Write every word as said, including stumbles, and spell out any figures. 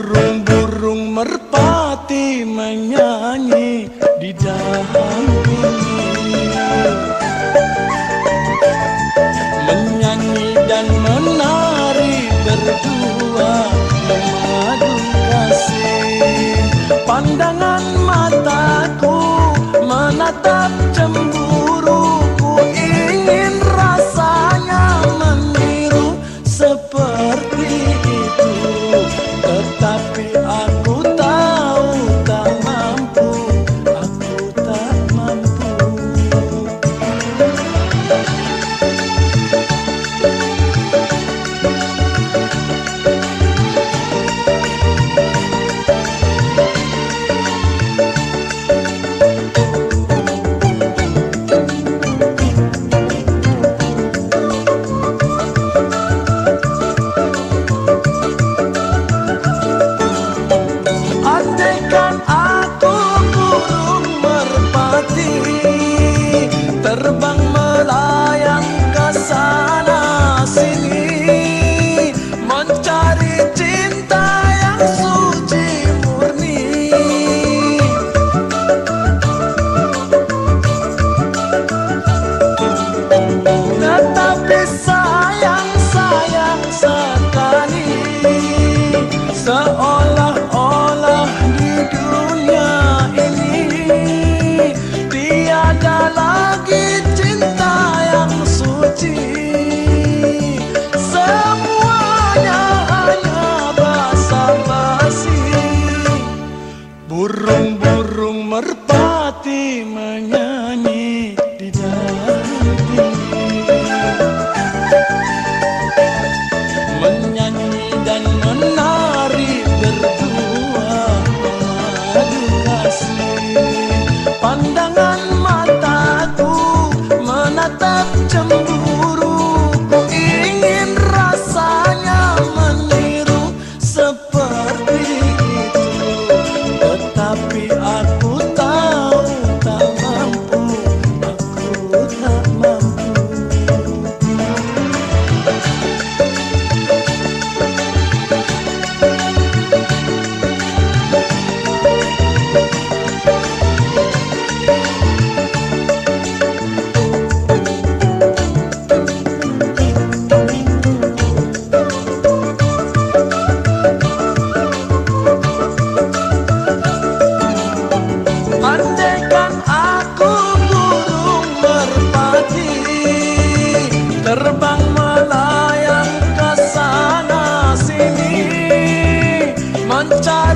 Burung-burung merpati menyanyi di dalam bumi, menyanyi dan menari berdua memadu kasih. Pandangan mataku menatap cemburu, ku ingin rasanya meniru seperti itu, tetapi aku tahu tak mampu, aku tak mampu. Andaikan aku burung merpati, terbang melayang ke sana sini, mencari cinta yang suci murni. Tetapi sayang, sayang sekali, seolah-olah di dunia ini tiada lagi cinta yang suci. Semuanya hanya basa-basi. Burung-burung merpati menyanyi di dalam bumi, menyanyi dan menari berdua memadu kasih. Pandangan mataku menatap cemburu, ku ingin rasanya meniru seperti itu, tetapi aku tahu tak mampu, aku tak mampu. Andaikan aku burung merpati, terbang melayang ke sana sini, mencari